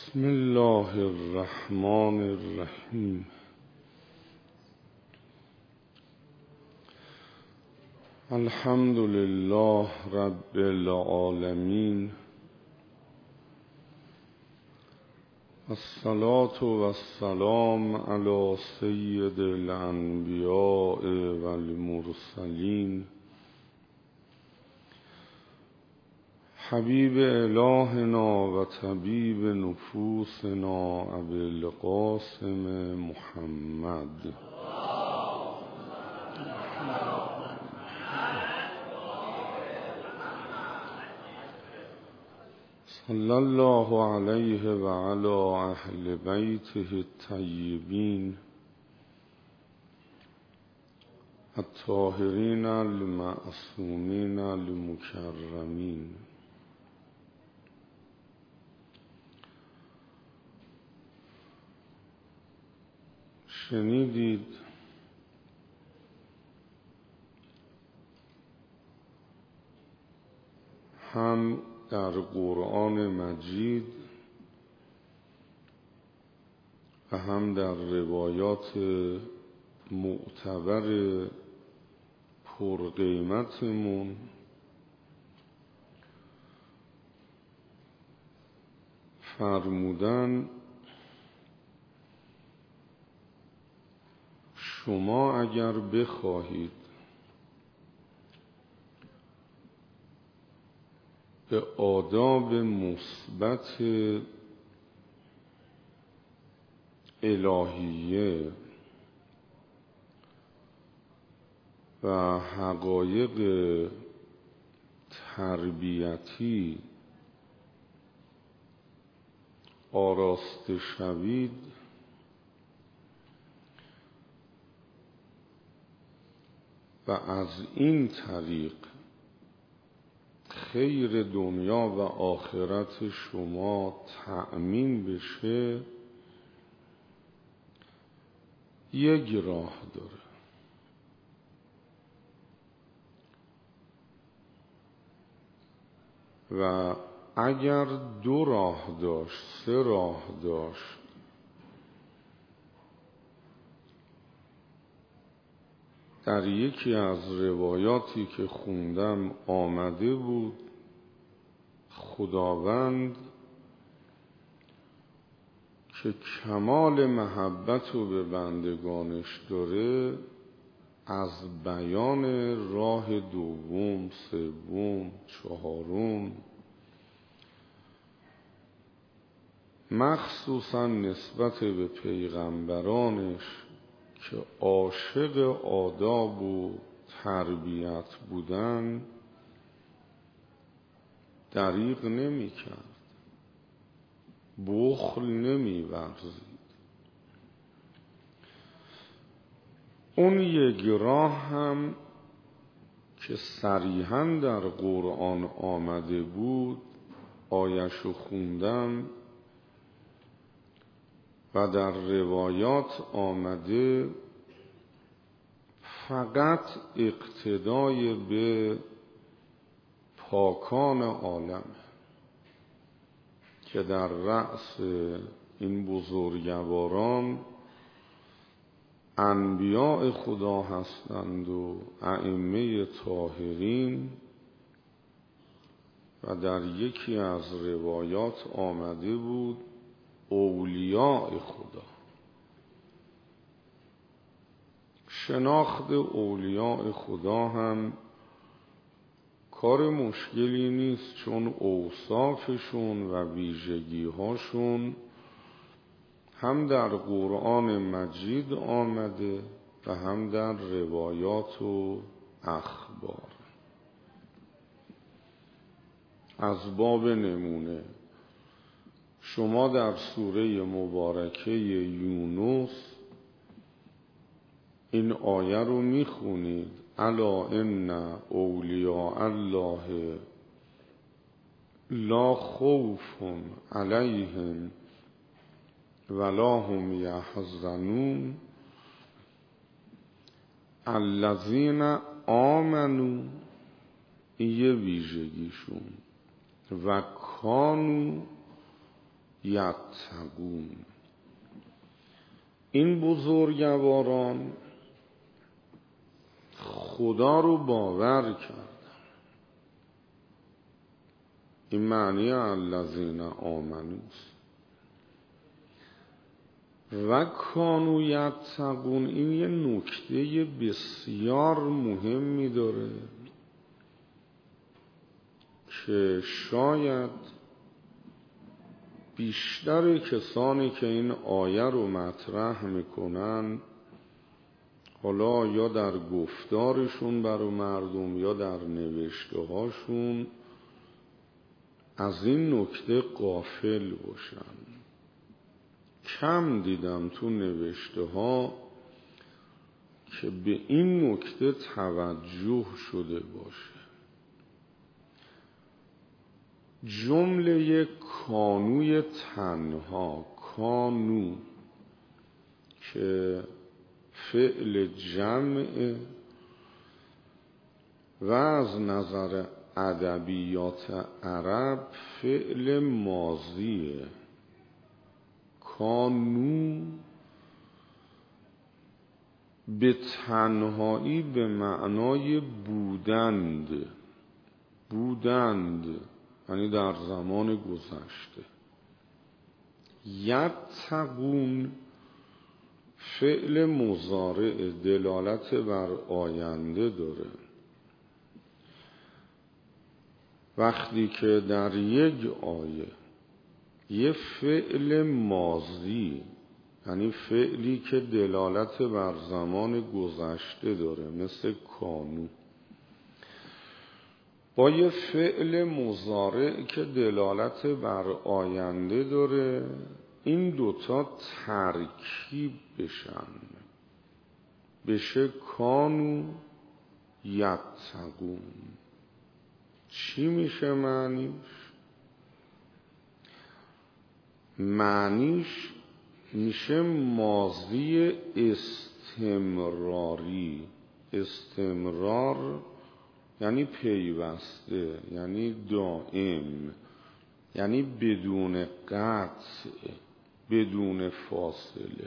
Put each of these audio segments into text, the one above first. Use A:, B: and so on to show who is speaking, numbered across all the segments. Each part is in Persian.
A: بسم الله الرحمن الرحیم. الحمد لله رب العالمین، الصلاة والسلام علی سید الانبیاء والمرسلین، حبیب الهنا و طبیب نفوسنا ابی القاسم محمد. صلی الله علیه و علی اهل بیته الطیبین الطاهرین المعصومین المکرمین. شنیدید هم در قرآن مجید و هم در روایات معتبر پرقیمتمون فرمودن شما اگر بخواهید به آداب مثبت الهیه و حقایق تربیتی آراسته شوید، و از این طریق خیر دنیا و آخرت شما تأمین بشه، یک راه داره. و اگر دو راه داشت، سه راه داشت، در یکی از روایاتی که خوندم آمده بود خداوند که کمال محبت رو به بندگانش داره از بیان راه دوم، سوم، چهارم، مخصوصا نسبت به پیغمبرانش که عاشق آداب و تربیت بودن دریغ نمی کرد، بخل نمی ورزید. اون یک راه هم که صریحاً در قرآن آمده بود آیه‌شو خوندم و در روایات آمده، فقط اقتدای به پاکان عالم که در رأس این بزرگواران انبیاء خدا هستند و ائمه طاهرین، و در یکی از روایات آمده بود اولیاء خدا. شناخت اولیاء خدا هم کار مشکلی نیست، چون اوصافشون و ویژگی‌هاشون هم در قرآن مجید آمده و هم در روایات و اخبار. از باب نمونه شما در سوره مبارکه یونس این آیه رو میخونید: الا ان اولیاء الله لا خوف علیهم ولا هم یحزنون الذین آمنوا، این یه ویژگیشون، و کانوا یتقون. این بزرگواران خدا رو باور کردن. این معنی الذین آمنوست. و کانوا یتقون، این یه نکته بسیار مهمی داره که شاید بیشتر کسانی که این آیه رو مطرح میکنن، حالا یا در گفتارشون برای مردم یا در نوشته هاشون، از این نکته غافل باشن. کم دیدم تو نوشته ها که به این نکته توجه شده باشه. جمله کانوی تنها، کانو که فعل جمع و از نظر ادبیات عرب فعل ماضیه. کانو به تنهایی به معنای بودند، بودند یعنی در زمان گذشته. یتقون فعل مضارع دلالت بر آینده داره. وقتی که در یک آیه یه فعل ماضی، یعنی فعلی که دلالت بر زمان گذشته داره مثل کانو، با یه فعل مضارع که دلالت بر آینده داره، این دوتا ترکیب بشن بشه کانوا یتقون. چی میشه معنیش؟ معنیش میشه ماضی استمراری. استمرار یعنی پیوسته، یعنی دائم، یعنی بدون قطع، بدون فاصله.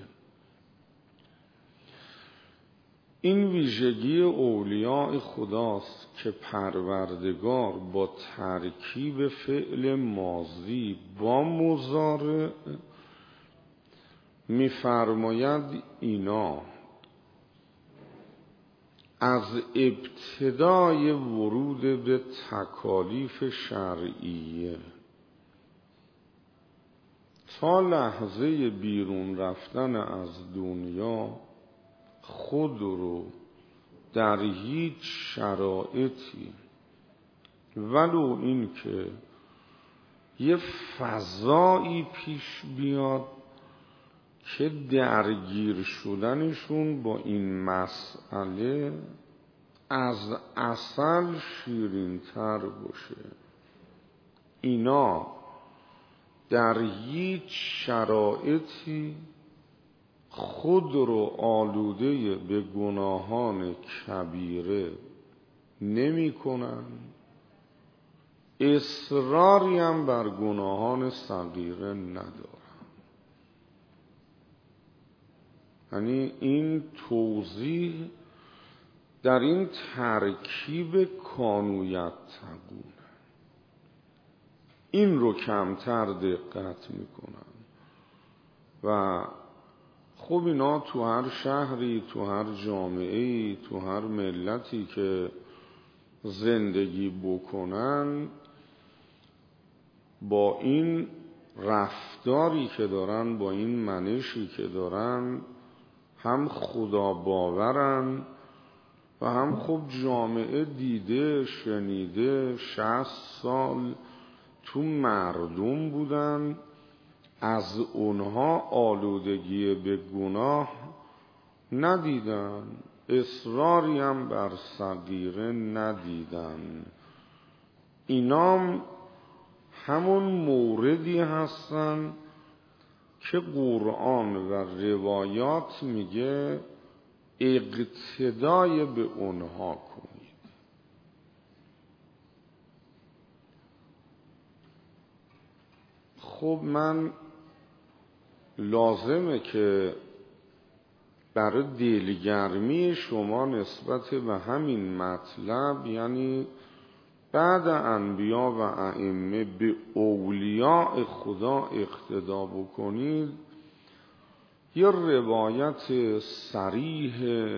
A: این ویژگی اولیاء خداست که پروردگار با ترکیب فعل ماضی با مضارع می‌فرماید اینا از ابتدای ورود به تکالیف شرعیه تا لحظه بیرون رفتن از دنیا خود رو در هیچ شرایطی، ولو این که یه فضایی پیش بیاد که درگیر شدنشون با این مسئله از عسل شیرین تر باشه، اینا در هیچ شرایطی خود رو آلوده به گناهان کبیره نمی کنن، اصراری هم بر گناهان صغیره ندارن. یعنی این توضیح در این ترکیب کانوا یتقون، این رو کمتر دقت میکنن. و خب اینا تو هر شهری، تو هر جامعه‌ای، تو هر ملتی که زندگی بکنن، با این رفتاری که دارن، با این منشی که دارن، هم خدا باورن و هم خب جامعه دیده شنیده 60 سال تو مردم بودن، از اونها آلودگی به گناه ندیدن، اصراری هم بر صغیره ندیدن. اینام همون موردی هستن که قرآن و روایات میگه اقتدای به اونها کنید. خب من لازمه که برای دلگرمی شما نسبت به همین مطلب، یعنی بعد انبیا و ائمه به اولیاء خدا اقتدا بکنید، یه روایت صریح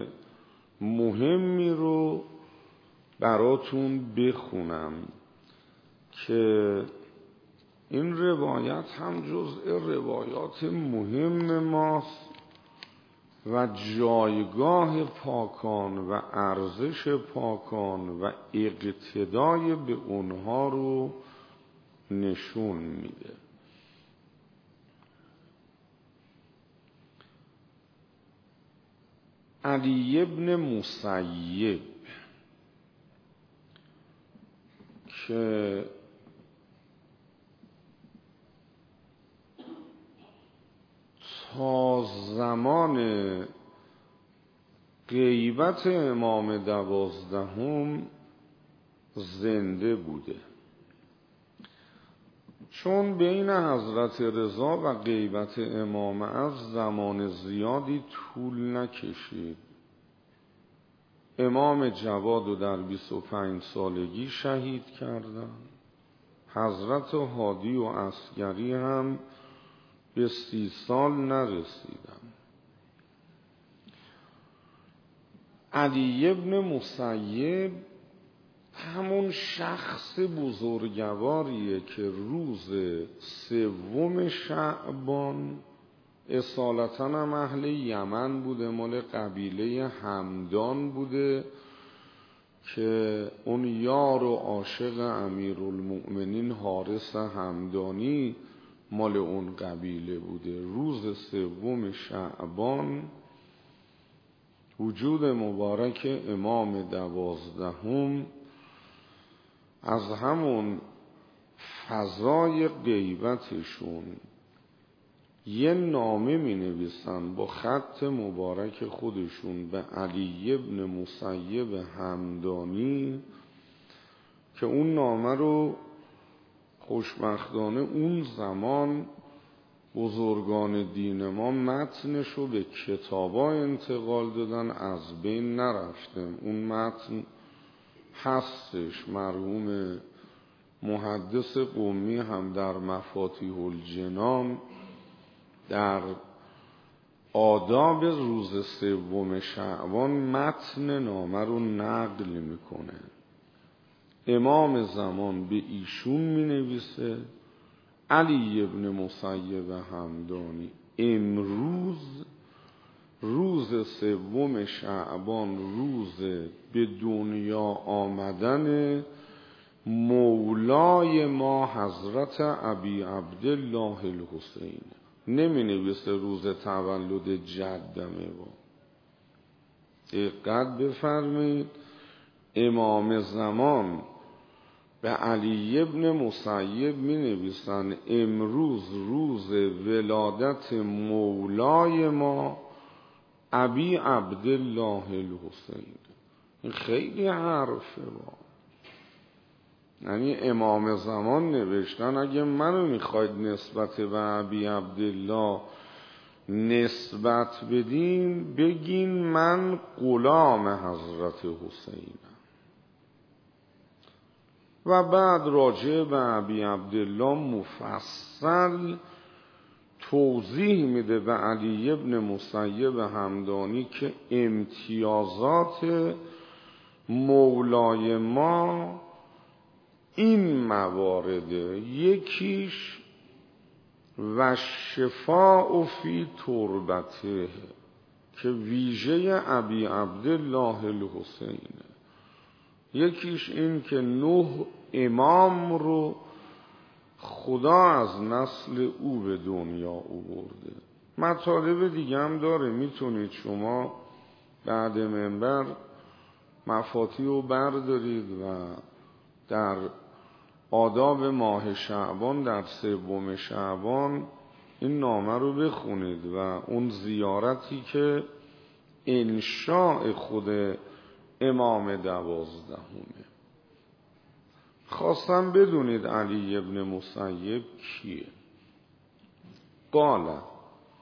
A: مهمی رو براتون بخونم که این روایت هم جزء روایات مهم ماست و جایگاه پاکان و ارزش پاکان و اقتدای به اونها رو نشون میده. علی ابن مسیب که تا زمان غیبت امام 12 زنده بوده، چون بین حضرت رضا و غیبت امام از زمان زیادی طول نکشید. امام جواد رو در 25 سالگی شهید کردند. حضرت هادی و عسگری هم به 30 سال نرسیدن. علی ابن مسیب همون شخص بزرگواریه که روز 3 شعبان، اصالتاً هم اهل یمن بوده، مال قبیله همدان بوده که اون یار و عاشق امیرالمؤمنین حارث همدانی مال اون قبیله بوده. روز 3 شعبان وجود مبارک امام 12 از همون فضای غیبتشون یه نامه می نویسن با خط مبارک خودشون به علی ابن مسیب همدانی که اون نامه رو خوشبختانه اون زمان بزرگان دین ما متنش رو به کتابا انتقال دادن، از بین نرفته. اون متن هستش. مرحوم محدث قمی هم در مفاتیح الجنان در آداب روز 3 شعبان متن نامه رو نقل میکنه. امام زمان به ایشون می نویسه: علی ابن مسیب همدانی، امروز روز 3 شعبان روز به دنیا آمدن مولای ما حضرت ابی عبدالله الحسین. نمی نویسه روز تولد جدمه. دقت بفرمایید، امام زمان به علی ابن مسیب می نویسن امروز روز ولادت مولای ما ابی عبدالله الحسین. این خیلی حرفه با. یعنی امام زمان نوشتن اگه منو میخواید نسبت به ابی عبدالله نسبت بدین، بگین من غلام حضرت حسینم. و بعد راجع به ابی عبدالله مفصل توضیح میده به علی ابن مسیب همدانی که امتیازات مولای ما این موارده: یکیش و شفاء فی تربته که ویژه ابی عبدالله الحسینه، یکیش این که 9 امام رو خدا از نسل او به دنیا آورده. مطالب دیگه هم داره، میتونید شما بعد منبر مفاتیح رو بردارید و در آداب ماه شعبان در 3 شعبان این نامه رو بخونید و اون زیارتی که انشاء خود امام 12. خواستم بدونید علی ابن مسیب کیه. قال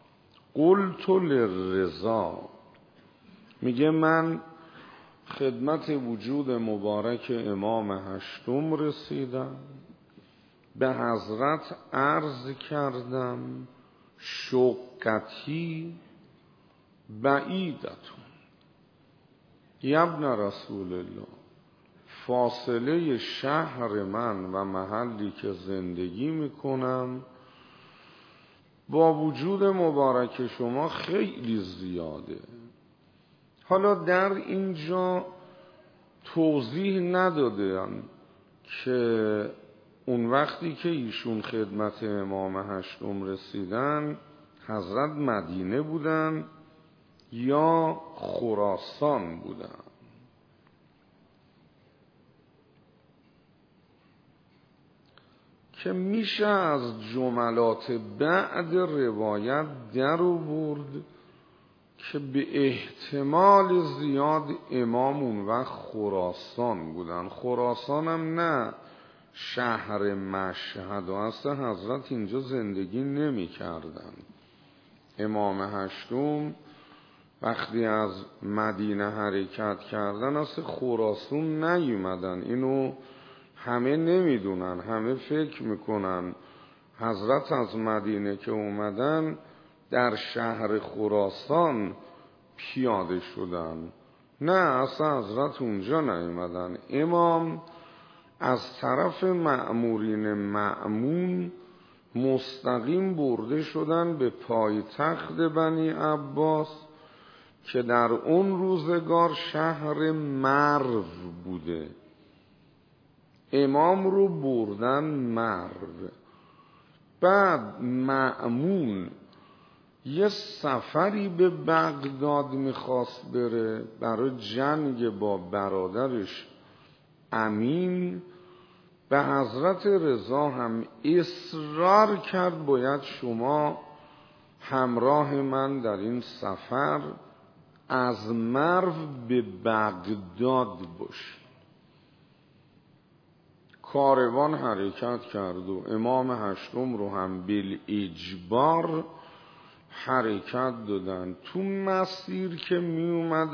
A: قلت للرضا، میگه من خدمت وجود مبارک امام هشتم رسیدم، به حضرت عرض کردم شقتی بعیدتون، ابن رسول الله، فاصله شهر من و محلی که زندگی میکنم با وجود مبارک شما خیلی زیاده. حالا در اینجا توضیح ندادن که اون وقتی که ایشون خدمت امام هشتم رسیدن حضرت مدینه بودن یا خراسان بودن. که میشه از جملات بعد روایت در آورد که به احتمال زیاد امام اون وقت خراسان بودن. خراسان هم نه شهر مشهد، و اصلا حضرت اینجا زندگی نمی کردن. امام هشتم وقتی از مدینه حرکت کردن اصلا خراسان نیومدن. اینو همه نمیدونن، همه فکر میکنن حضرت از مدینه که اومدن در شهر خراسان پیاده شدن. نه، اصلا حضرت اونجا نیومدن. امام از طرف مأمورین مأمون مستقیم برده شدن به پایتخت بنی عباس که در اون روزگار شهر مرو بوده. امام رو بردن مرو. بعد مأمون یه سفری به بغداد میخواست بره برای جنگ با برادرش امین. به حضرت رضا هم اصرار کرد باید شما همراه من در این سفر از مرو به بغداد باشی. کاروان حرکت کرد و امام هشتم رو هم بالاجبار حرکت دادن. تو مسیر که می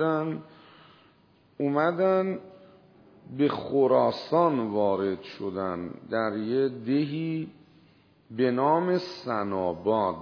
A: اومدن به خراسان وارد شدن، در یه دهی به نام سناباد.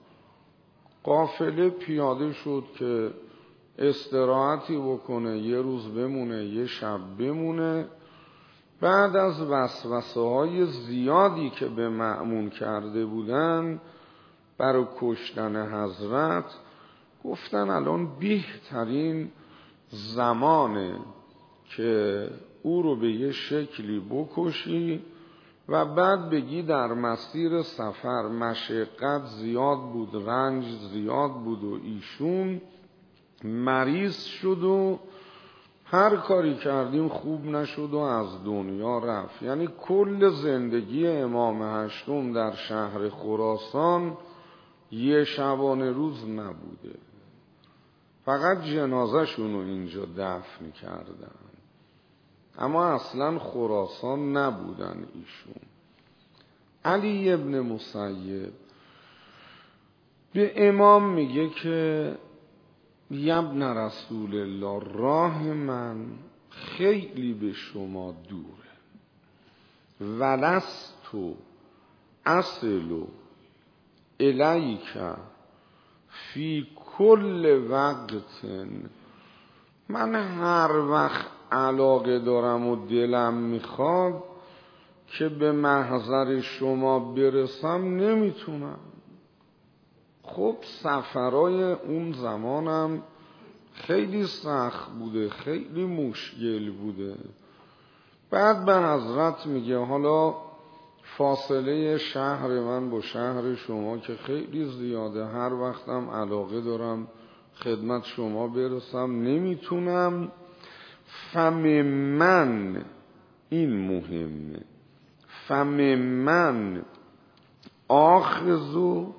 A: قافله پیاده شد که استراحتی بکنه، یه روز بمونه، یه شب بمونه. بعد از وسوسه های زیادی که به مأمون کرده بودن برای کشتن حضرت، گفتن الان بهترین زمانه که او رو به یه شکلی بکشی و بعد بگی در مسیر سفر مشقت زیاد بود، رنج زیاد بود و ایشون مریض شد و هر کاری کردیم خوب نشد و از دنیا رفت. یعنی کل زندگی امام هشتم در شهر خراسان یه شبانه روز نبوده، فقط جنازه شونو اینجا دفن کردن، اما اصلا خراسان نبودن ایشون. علی ابن مسیب به امام میگه که ابن رسول الله، راه من خیلی به شما دوره، ولستو اصلو الیک فی کل وقت. من هر وقت علاقه دارم و دلم میخواد که به محضر شما برسم نمیتونم. خب سفرهای اون زمانم خیلی سخت بوده، خیلی مشکل بوده. بعد به حضرت میگه حالا فاصله شهر من با شهر شما که خیلی زیاده، هر وقتم علاقه دارم خدمت شما برسم نمیتونم. فمن، این مهمه، فمن آخذو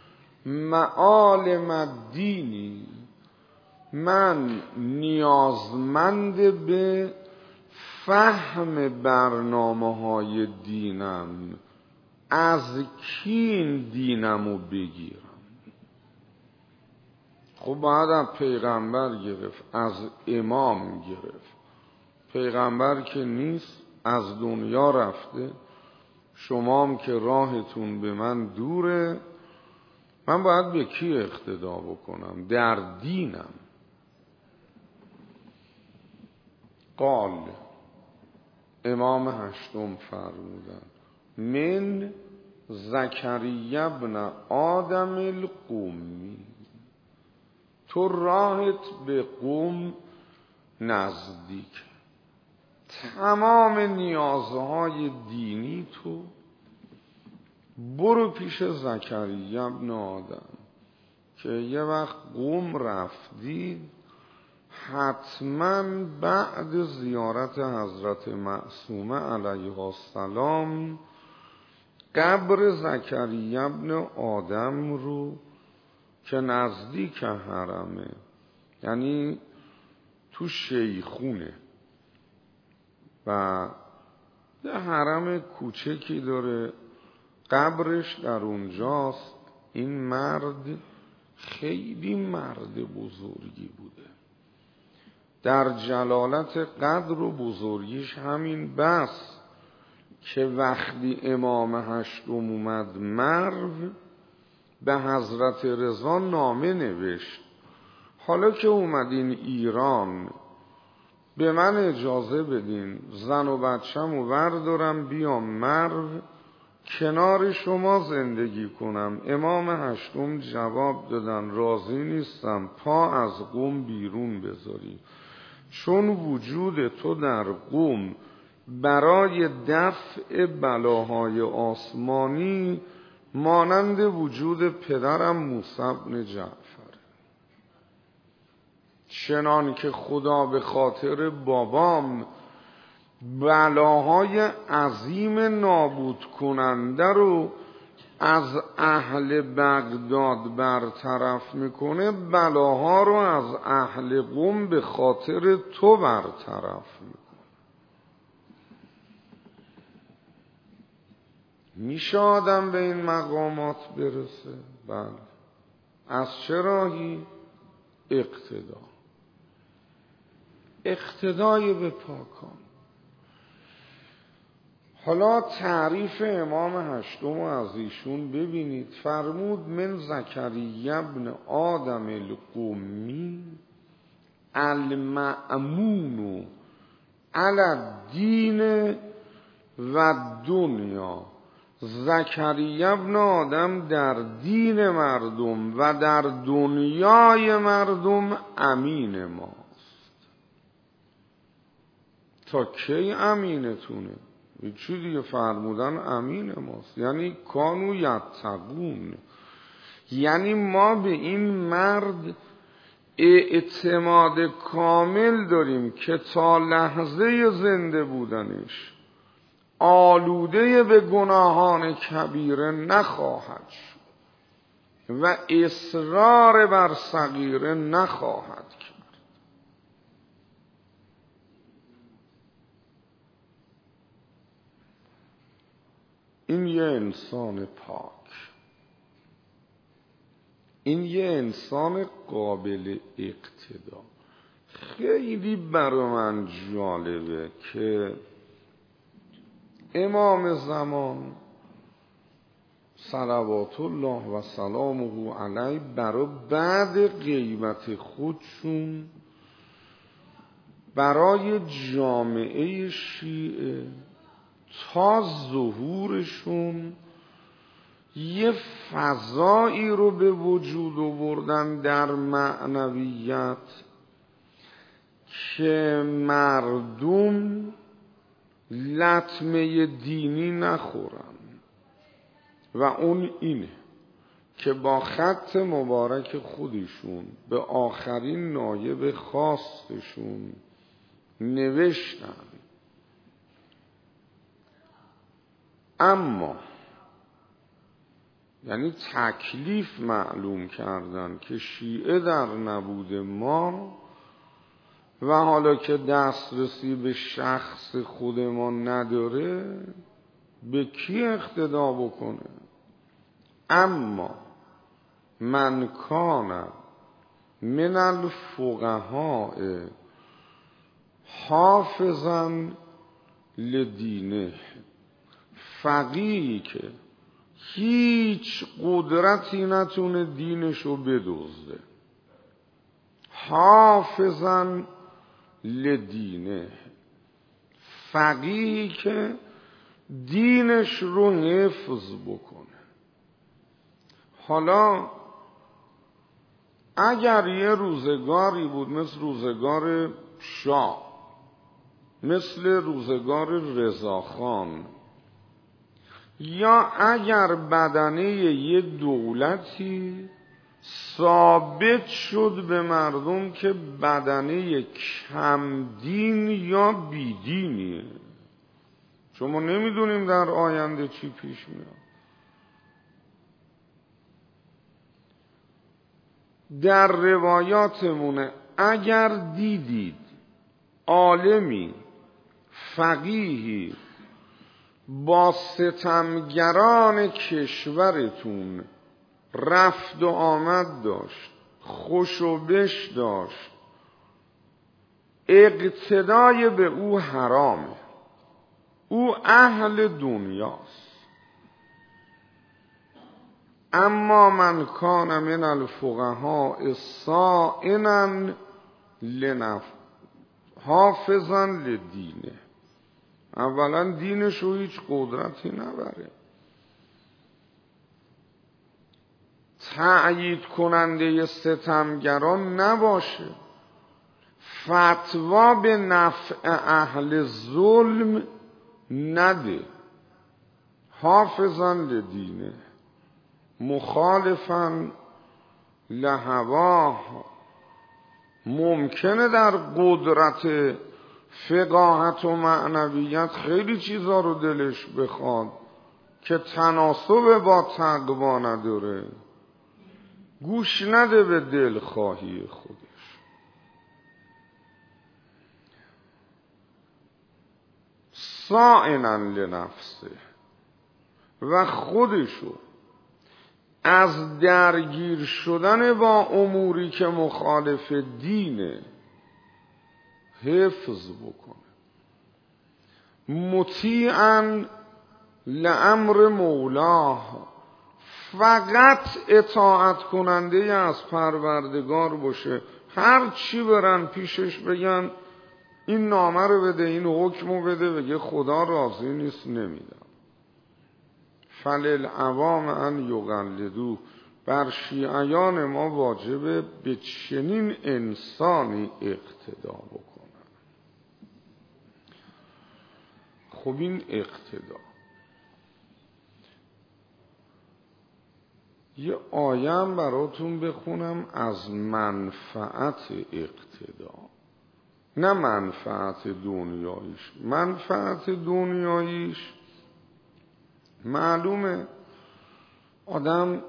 A: معالم الدینی، من نیازمند به فهم برنامه‌های دینم. از کی این دینمو بگیرم؟ خب باید از پیغمبر گرفت، از امام گرفت. پیغمبر که نیست، از دنیا رفته، شمام که راهتون به من دوره، من باید به کی اقتدا بکنم؟ در دینم. قال امام هشتم فرمودن من زکریا ابن آدم القومی، تو راهت به قوم نزدیک، تمام نیازهای دینی تو برو پیش زکریا ابن آدم که یه وقت قوم رفتی، حتما بعد زیارت حضرت معصومه علیها السلام قبر زکریا ابن آدم رو که نزدیک حرمه، یعنی تو شیخونه و یه حرم کوچکی داره، قبرش در اونجاست. این مرد خیلی مرد بزرگی بوده، در جلالت قدر و بزرگیش همین بس که وقتی امام هشتم اومد مرو، به حضرت رضا نامه نوشت حالا که اومدین ایران به من اجازه بدین زن و بچه‌مو بردارم بیام مرو کنار شما زندگی کنم. امام هشتم جواب دادن راضی نیستم، پا از قم بیرون بذاری، چون وجود تو در قم برای دفع بلاهای آسمانی مانند وجود پدرم موسی بن جعفر، چنان که خدا به خاطر بابام بلاهای عظیم نابود کننده رو از اهل بغداد برطرف میکنه، بلاها رو از اهل قم به خاطر تو برطرف میکنه. میشه آدم به این مقامات برسه؟ بله. از چه راهی؟ اقتدای به پاکان. حالا تعریف امام هشتم رو از ایشون ببینید. فرمود من زکریا ابن آدم القومی المأمون علی الدین و دنیا. زکریا ابن آدم در دین مردم و در دنیای مردم امین ماست. تا کی امینتونه؟ چی دیگه فرمودن امین ماست، یعنی کانو یتقون، یعنی ما به این مرد اعتماد کامل داریم که تا لحظه زنده بودنش آلوده به گناهان کبیره نخواهد شد و اصرار بر صغیره نخواهد کرد. این یه انسان پاک، این یه انسان قابل اقتدا. خیلی برای من جالبه که امام زمان صلوات الله و سلامه علیه برای بعد غیبت خودشون برای جامعه شیعه تا ظهورشون یه فضایی رو به وجود آوردن در معنویت که مردم لطمه دینی نخورن و اون اینه که با خط مبارک خودشون به آخرین نایب خاصشون نوشتن اما، یعنی تکلیف معلوم کردن که شیعه در نبود ما و حالا که دسترسی به شخص خود ما نداره به کی اقتدا بکنه. اما من کان من الفقهاء حافظا لدینه، فقیهی که هیچ قدرتی نتونه دینشو بدزده، حافظا لدینه، فقیهی که دینش رو حفظ بکنه. حالا اگر یه روزگاری بود مثل روزگار شاه، مثل روزگار رضاخان، یا اگر بدنه یه دولتی ثابت شد به مردم که بدنه کم دین یا بیدینیه، چون ما نمیدونیم در آینده چی پیش میاد. در روایاتمونه اگر دیدید عالمی فقیهی با ستمگران کشورتون رفت و آمد داشت، خوش و بش داشت، اقتدای به او حرامه، او اهل دنیاست. اما من کان من الفقهاء صائنا حافظا لدینه، اولا دینش رو هیچ قدرتی نبره، تأیید کننده ستمگران نباشه، فتوا به نفع اهل ظلم نده، حافظا لدینه مخالفا لهواه. ممکنه در قدرت فقاهت و معنویت خیلی چیزا رو دلش بخواد که تناسب با تقوا نداره، گوش نده به دلخواهی خودش. صائنا لنفسه، و خودشو از درگیر شدن با اموری که مخالف دینه حفظ بکنه، مطیعا لامر مولاه، فقط اطاعت کننده از پروردگار باشه، هر چی برن پیشش بگن این نامه رو بده، این حکم رو بده، بگه خدا راضی نیست نمیدم. فللعوام ان یقلدوه، بر شیعیان ما واجبه به چنین انسانی اقتدا بکنن. خب این اقتدا، یه آیم براتون بخونم از منفعت اقتدا، نه منفعت دنیاییش. منفعت دنیاییش معلومه آدم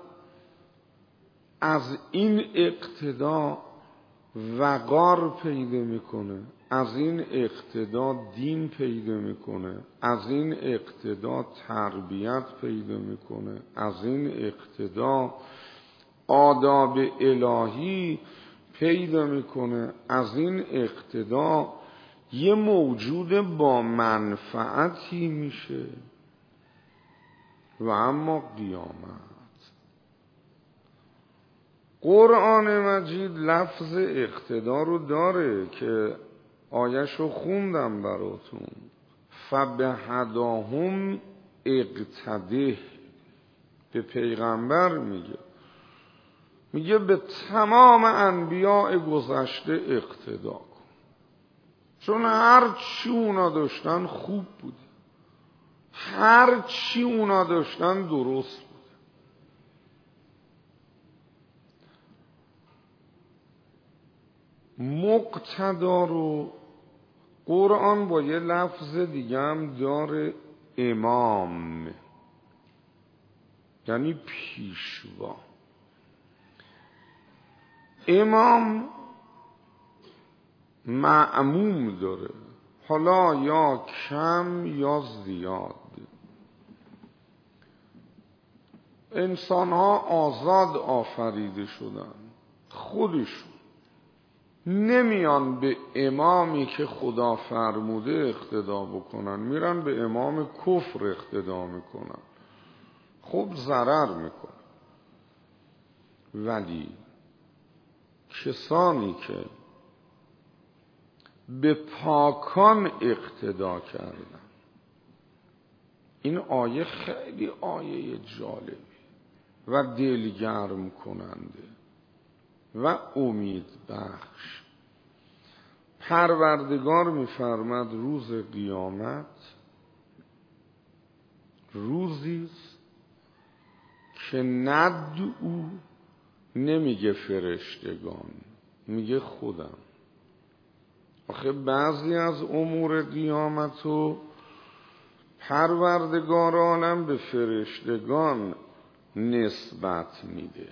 A: از این اقتدا وقار پیدا میکنه، از این اقتدا دین پیدا میکنه، از این اقتدا تربیت پیدا میکنه، از این اقتدا آداب الهی پیدا میکنه، از این اقتدا یه موجود با منفعتی میشه. و اما قیامت، قرآن مجید لفظ اقتدا رو داره که آیش رو خوندم براتون، فبهداهم اقتده، به پیغمبر میگه به تمام انبیاء گذشته اقتدا کن، چون هر چی اونا داشتن خوب بود، هر چی اونا داشتن درست بود. مقتدا رو قرآن با یه لفظ دیگه هم داره، امام، یعنی پیشوا. امام مأموم داره، حالا یا کم یا زیاد. انسان ها آزاد آفریده شدن، خودشون نمیان به امامی که خدا فرموده اقتدا بکنن، میرن به امام کفر اقتدا میکنن. خب ضرر میکنن. ولی کسانی که به پاکان اقتدا کردن، این آیه خیلی آیه جالبی و دلگرم کننده و امید بخش. پروردگار می‌فرماد روز قیامت روزی است که ندعو، نمیگه فرشتگان، میگه خودم. آخه بعضی از امور قیامتو پروردگار عالم به فرشتگان نسبت میده،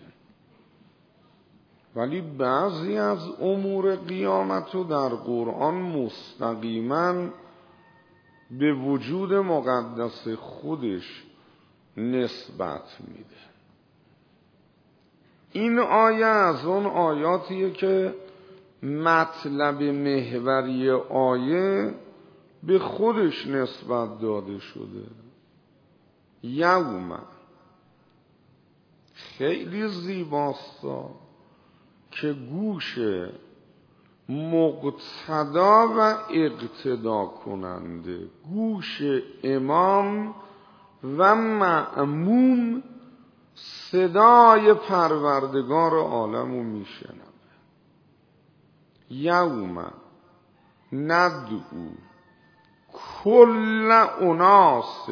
A: ولی بعضی از امور قیامتو در قرآن مستقیما به وجود مقدس خودش نسبت میده. این آیه از اون آیاتیه که مطلب محوری آیه به خودش نسبت داده شده. یوم خیلی زیباستا که گوش مقتدا و اقتدا کننده، گوش امام و مأموم صدای پروردگار عالمو میشنوه. یوم ندعو کل اناس،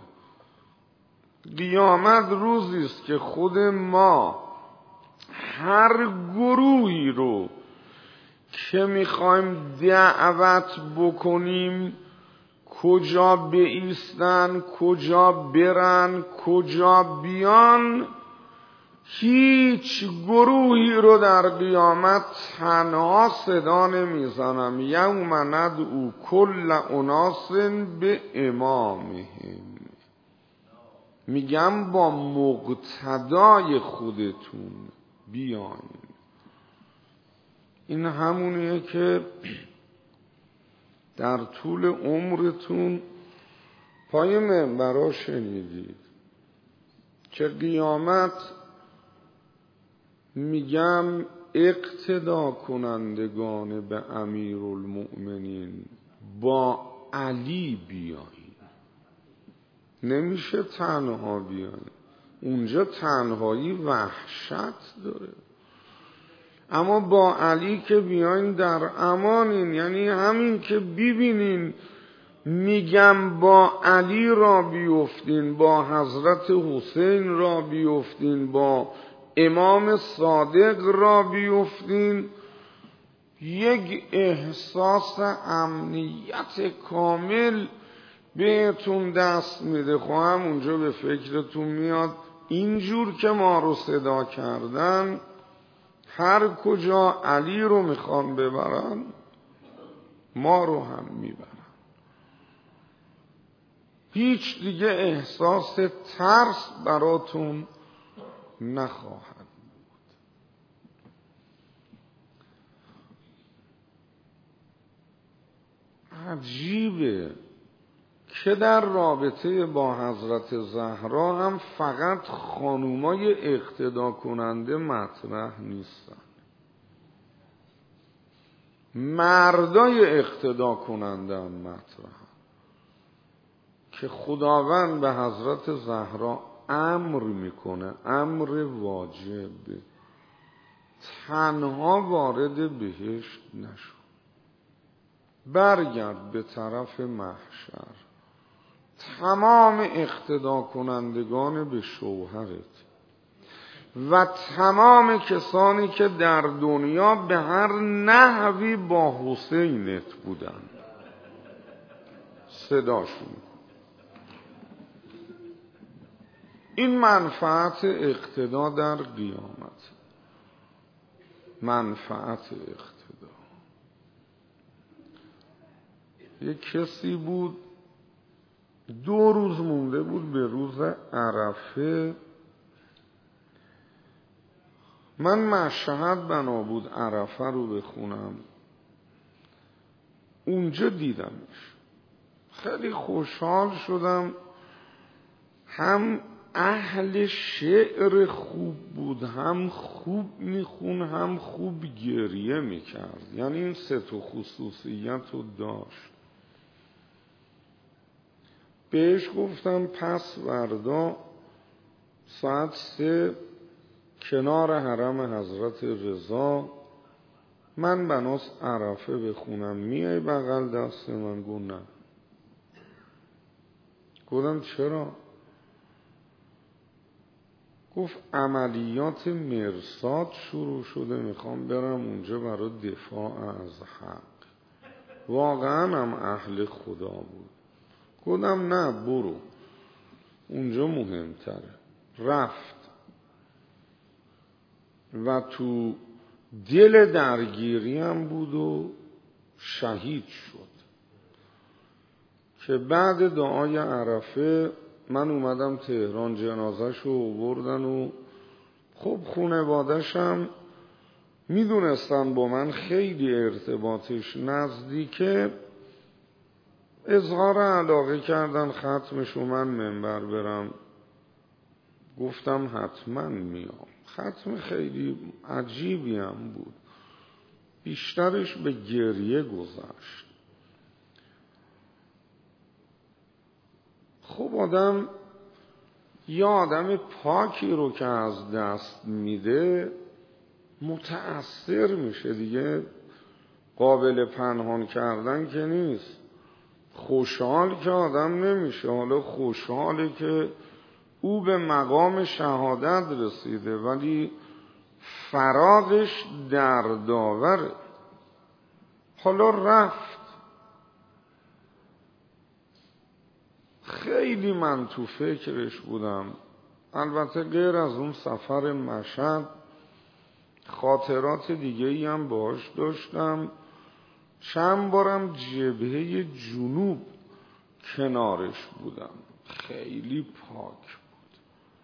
A: قیامت روزی است که خود ما هر گروهی رو که میخوایم دعوت بکنیم کجا بایستن، کجا برن، کجا بیان، هیچ گروهی رو در قیامت تنها صدا نمیزنم. یوم ندعو کل اناس به امامهم، میگم با مقتدای خودتون بیاین. این همونیه که در طول عمرتون پای منبرها شنیدید که قیامت میگم اقتدا کنندگان به امیرالمؤمنین با علی بیاین. نمیشه تنها بیاین، اونجا تنهایی وحشت داره. اما با علی که بیاین در امانین، یعنی همین که ببینین میگم با علی را بیفتین، با حضرت حسین را بیفتین، با امام صادق را بیفتین، یک احساس امنیت کامل بهتون دست میده. خواهم اونجا به فکرتون میاد اینجور که ما رو صدا کردن، هر کجا علی رو میخوان ببرن ما رو هم میبرن. هیچ دیگه احساس ترس براتون نخواهد بود. عجیبه که در رابطه با حضرت زهرا هم فقط خانومای اقتدا کننده مطرح نیستن، مردای اقتدا کننده هم مطرح، که خداوند به حضرت زهرا امر میکنه، امر واجب، تنها وارد بهشت نشو، برگرد به طرف محشر. تمام اقتدا کنندگان به شوهرت و تمام کسانی که در دنیا به هر نحوی با حسینت بودن صداشون. این منفعت اقتدا در قیامت، منفعت اقتدا. یک کسی بود 2 روز مونده بود به روز عرفه، من مشهد بنا بود عرفه رو بخونم، اونجا دیدمش، خیلی خوشحال شدم. هم اهل شعر خوب بود، هم خوب میخون، هم خوب گریه میکرد. یعنی این سه تا خصوصیت رو داشت. بهش گفتم پس فردا ساعت 3 کنار حرم حضرت رضا من بناس عرفه بخونم، میای بغل دست من؟ گفت نه. گفتم چرا؟ گفت عملیات مرصاد شروع شده، میخوام برم اونجا برای دفاع از حق. واقعا هم اهل خدا بود. گفتم نه برو، اونجا مهمتره. رفت و تو دل درگیری هم بود و شهید شد. که بعد دعای عرفه من اومدم تهران، جنازش رو آوردن و خب خانواده‌شم میدونستن با من خیلی ارتباطش نزدیکه، اظهار علاقه کردن ختمش و من منبر برم. گفتم حتما میام. ختم خیلی عجیبی هم بود، بیشترش به گریه گذشت. خب آدم یا آدم پاکی رو که از دست میده متأثر میشه دیگه، قابل پنهان کردن که نیست. خوشحال که آدم نمیشه، حالا خوشحاله که او به مقام شهادت رسیده ولی فراغش دردآوره. حالا رفت. خیلی من تو فکرش بودم. البته غیر از اون سفر مشهد خاطرات دیگه ای هم باهاش داشتم. چند بارم جبهه جنوب کنارش بودم، خیلی پاک بود.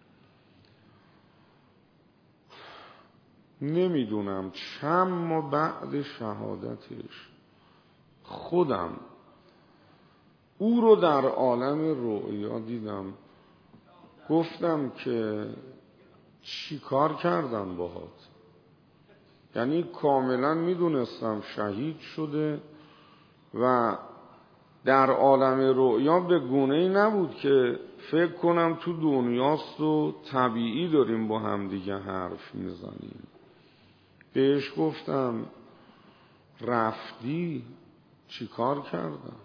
A: نمیدونم چند ماه بعد شهادتش خودم او رو در عالم رؤیا دیدم. گفتم که چی کار کردم باهات؟ یعنی کاملا میدونستم شهید شده و در عالم رؤیا به گونه‌ای نبود که فکر کنم تو دنیاست و طبیعی داریم با هم دیگه حرف میزنیم. بهش گفتم رفتی چی کار کردم؟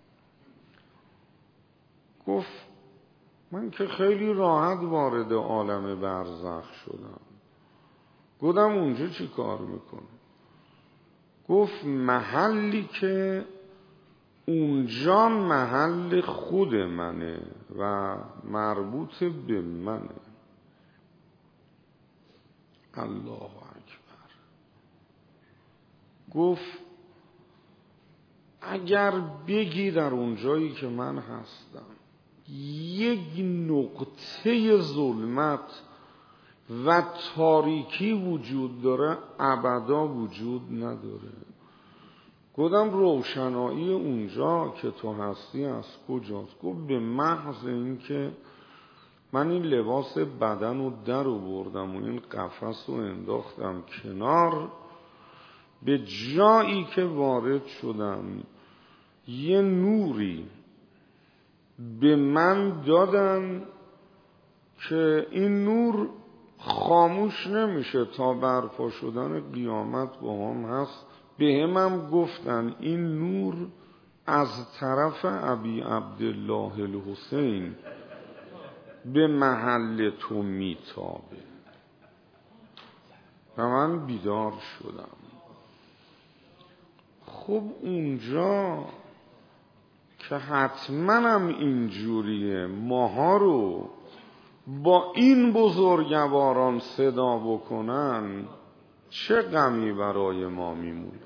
A: گفت من که خیلی راحت وارد عالم برزخ شدم. گفتم اونجا چی کار میکنه؟ گفت محلی که اونجا محل خود منه و مربوط به منه. الله اکبر. گفت اگر بگی در اونجایی که من هستم یک نقطه ظلمت و تاریکی وجود داره، ابدا وجود نداره. گفتم روشنایی اونجا که تو هستی از کجاست؟ گفت به محض این که من این لباس بدن رو در آوردم و این قفس رو انداختم کنار، به جایی که وارد شدم یه نوری به من دادن که این نور خاموش نمیشه تا برپا شدن قیامت با هم هست. به همم گفتن این نور از طرف ابی عبدالله الحسین به محل تو میتابه. و من بیدار شدم. خب اونجا که حتما هم اینجوریه، ماها رو با این بزرگواران صدا بکنن، چه غمی برای ما میمونه،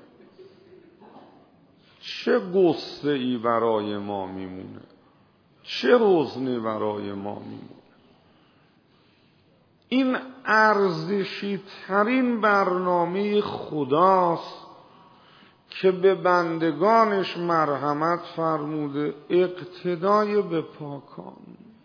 A: چه غصه ای برای ما میمونه، چه حزنی برای ما میمونه. این ارزشی ترین برنامه خداست که به بندگانش مرحمت فرموده، اقتدای به پاکان.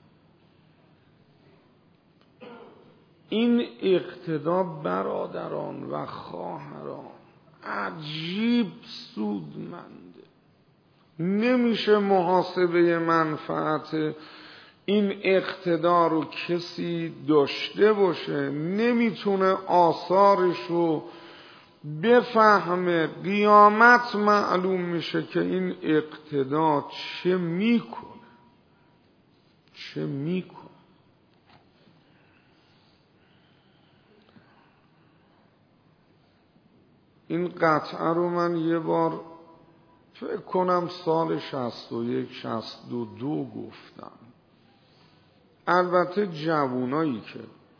A: این اقتدا برادران و خواهران عجیب سودمنده. نمیشه محاسبه منفعت این اقتدا رو کسی داشته باشه، نمیتونه آثارش رو بفهمه. قیامت معلوم میشه که این اقتدا چه میکنه. این قطعه رو من یه بار فکر کنم سال 61-62 گفتم. البته جوانایی که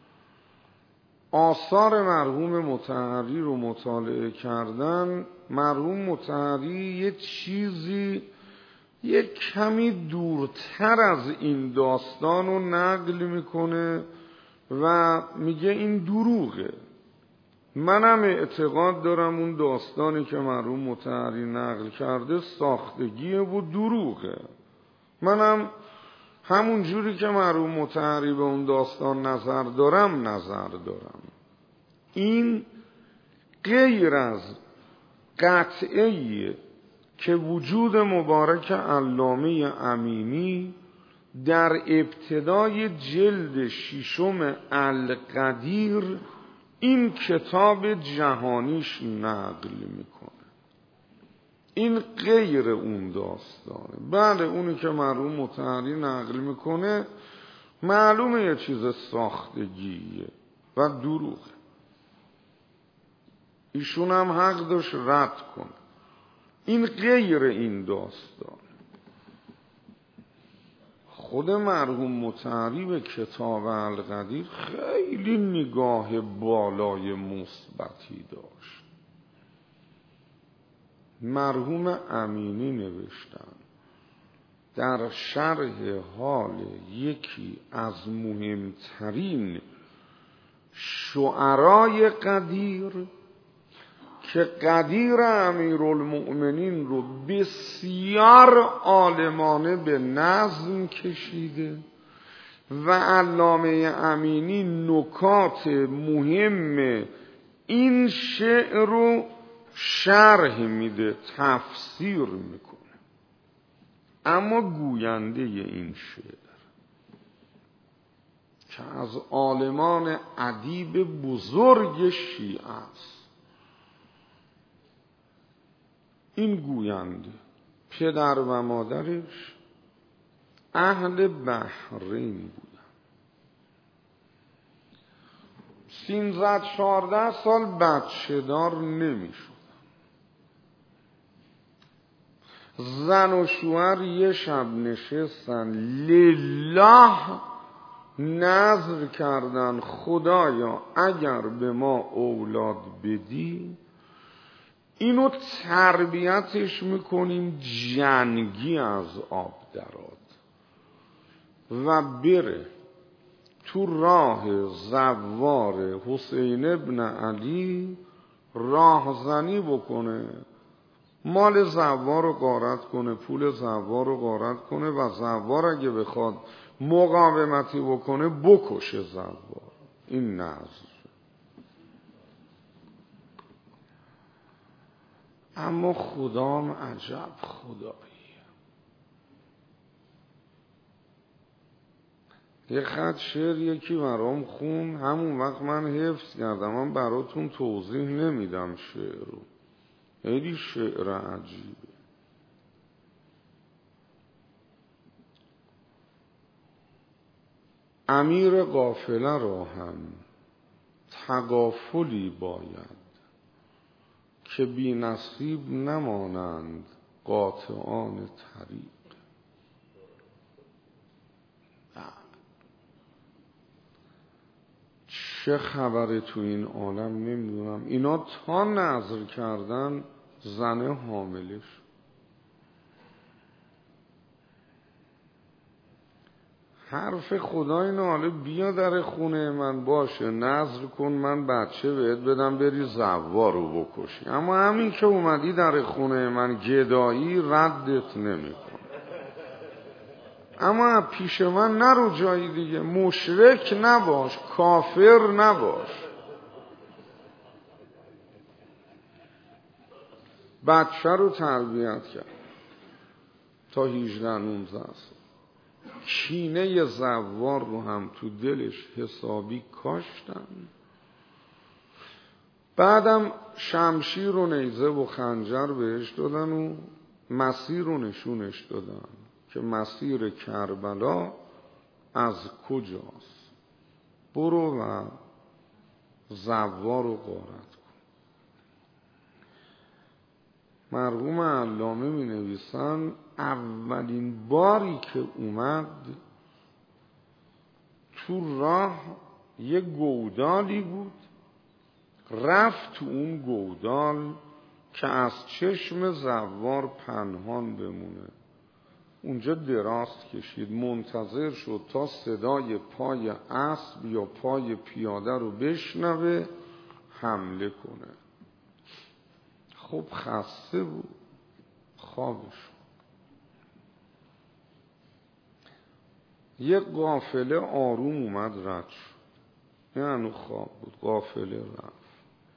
A: آثار مرحوم مطهری رو مطالعه کردن، مرحوم مطهری یه چیزی یه کمی دورتر از این داستان رو نقل میکنه و میگه این دروغه. منم اعتقاد دارم اون داستانی که مرحوم مطهری نقل کرده ساختگیه و دروغه. منم همون جوری که مرحوم مطهری به اون داستان نظر دارم. این غیر از قطعیه که وجود مبارک علامه امینی در ابتدای جلد 6 القدیر این کتاب جهانیش نقل میکنه. این غیر اون داستانه. بله اونی که مرحوم مطهری نقل میکنه معلومه یه چیز ساختگیه و دروغه. ایشون هم حق داشت رد کنه. این غیر این داستان. خود مرحوم مطهری به کتاب القدیر خیلی نگاه بالای مثبتی داشت. مرحوم امینی نوشتن در شرح حال یکی از مهمترین شعرای قدیر که قدیر امیرالمؤمنین رو بسیار عالمانه به نظم کشیده و علامه امینی نکات مهم این شعر رو شرح میده، تفسیر میکنه. اما گوینده این شعر که از عالمان ادیب بزرگ شیعه است، این گوینده پدر و مادرش اهل بحرین بودن. 13-14 سال بچه دار نمی شدن. زن و شوهر یه شب نشستن لله نذر کردن خدایا اگر به ما اولاد بدی اینو تربیتش میکنیم جنگی از آب دراد و بره تو راه زوار حسین ابن علی راهزنی بکنه، مال زوار رو غارت کنه، پول زوار رو غارت کنه و زوار اگه بخواد مقاومتی بکنه بکشه زوار. این نظر. اما خدام عجب خداییه. یه خط شعر یکی برام خون، همون وقت من حفظ کردم، من براتون توضیح نمیدم شعر رو. خیلی شعر عجیبه. امیر قافله را هم تغافلی باید که بی نصیب نمانند قاطعان طریق. چه خبره تو این عالم نمیدونم. اینا تا نظر کردن زن حاملش حرف خدا اینه حالا بیا در خونه من باشه نظر کن من بچه بهت بدم بری زوار رو بکشی، اما همین که اومدی در خونه من گدایی ردت نمی کن. اما پیش من نرو جایی دیگه، مشرک نباش، کافر نباش. بچه رو تربیت کرد تا 18-19 سال. کینه زوار رو هم تو دلش حسابی کاشتن. بعدم شمشیر و نیزه و خنجر بهش دادن و مسیر رو نشونش دادن که مسیر کربلا از کجاست، برو و زوار رو غارت کن. مرحوم علامه می نویسن اولین باری که اومد تو راه یه گودالی بود، رفت تو اون گودال که از چشم زوار پنهان بمونه، اونجا دراز کشید، منتظر شد تا صدای پای اسب یا پای پیاده رو بشنوه حمله کنه. خب خسته بود، خوابش. یه قافله آروم اومد رد شد، یعنی خواب بود، قافله رفت،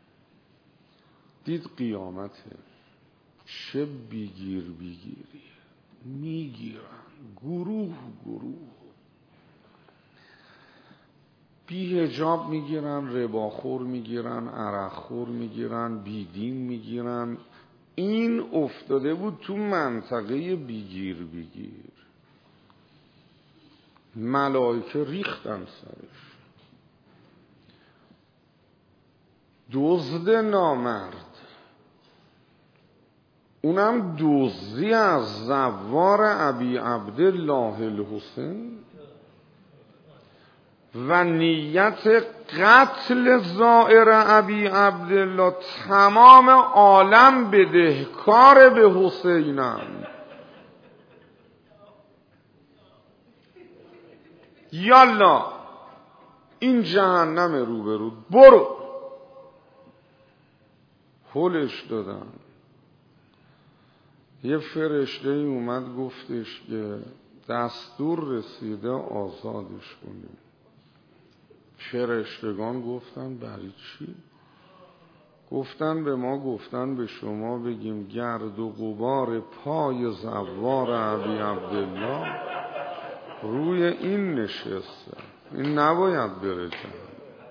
A: دید قیامته، چه بیگیر بیگیری میگیرن، گروه بی حجاب میگیرن، رباخور میگیرن، عرقخور میگیرن، بیدین میگیرن. این افتاده بود تو منطقه بیگیر. ملائکه ریختن سرش. دزد نامرد، اونم دزدی از زوار ابی عبدالله الحسین و نیت قتل زائر ابی عبدالله. تمام عالم بدهکار به حسینم. یالا این جهنم روبرو، برو. هلش دادن. یه فرشته ای اومد گفتش که دستور رسیده آزادش کنیم. فرشتگان گفتن برای چی؟ گفتن به ما گفتن به شما بگیم گرد و غبار پای زوار ابی عبدالله روی این نشسته، این نباید بره جهنم.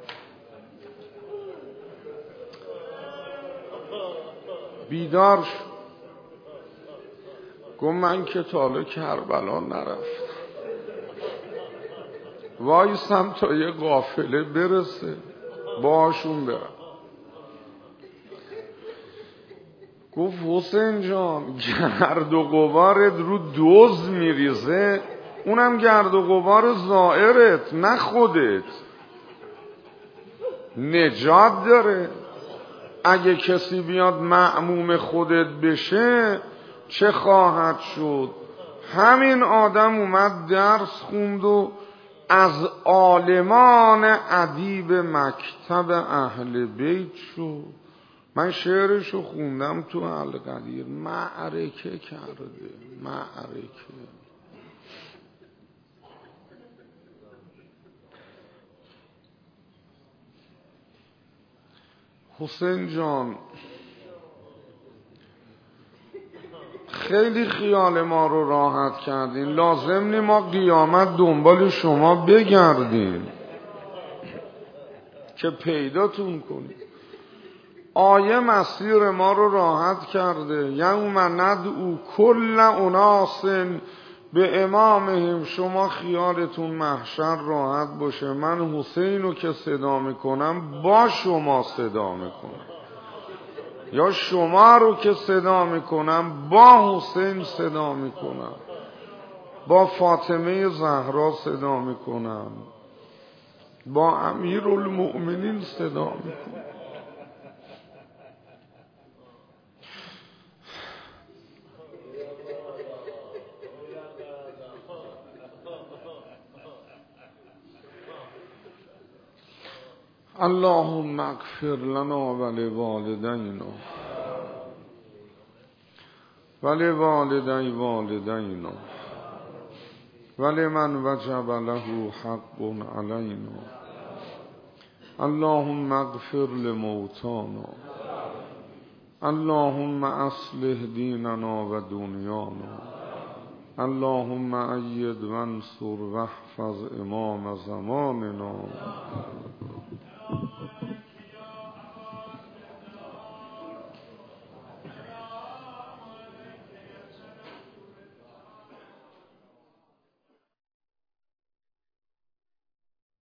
A: بیدار شد، گفت من که تا حالا کربلا نرفتم، وایسم تا یه قافله برسه باشون برم. گفت حسین جان گرد و غبارت رو دوز میریزه، اونم گرد و غبار زائرت نه خودت. نجات داره. اگه کسی بیاد مأموم خودت بشه چه خواهد شد؟ همین آدم اومد درس خوند و از عالمان ادیب مکتب اهل بیت شد. من شعرشو خوندم تو القدیر. معرکه کرده، معرکه. حسین جان خیلی خیال ما رو راحت کردین، لازم نی ما قیامت دنبال شما بگردیم که پیداتون کنیم. آیه مسیر ما رو راحت کرده. یوم ندعو کل اناس به امامهم. شما خیالتون محشر راحت باشه، من حسین رو که صدا میکنم با شما صدا میکنم، یا شما رو که صدا میکنم با حسین صدا میکنم، با فاطمه زهرا صدا میکنم، با امیرالمؤمنین صدا میکنم. اللهم اغفر لنا ولوالدينا ولوالدي والدينا ولمن وجب له حق علينا. اللهم اغفر لموتانا. اللهم اصلح ديننا ودنيانا. اللهم أيد وانصر واحفظ امام زماننا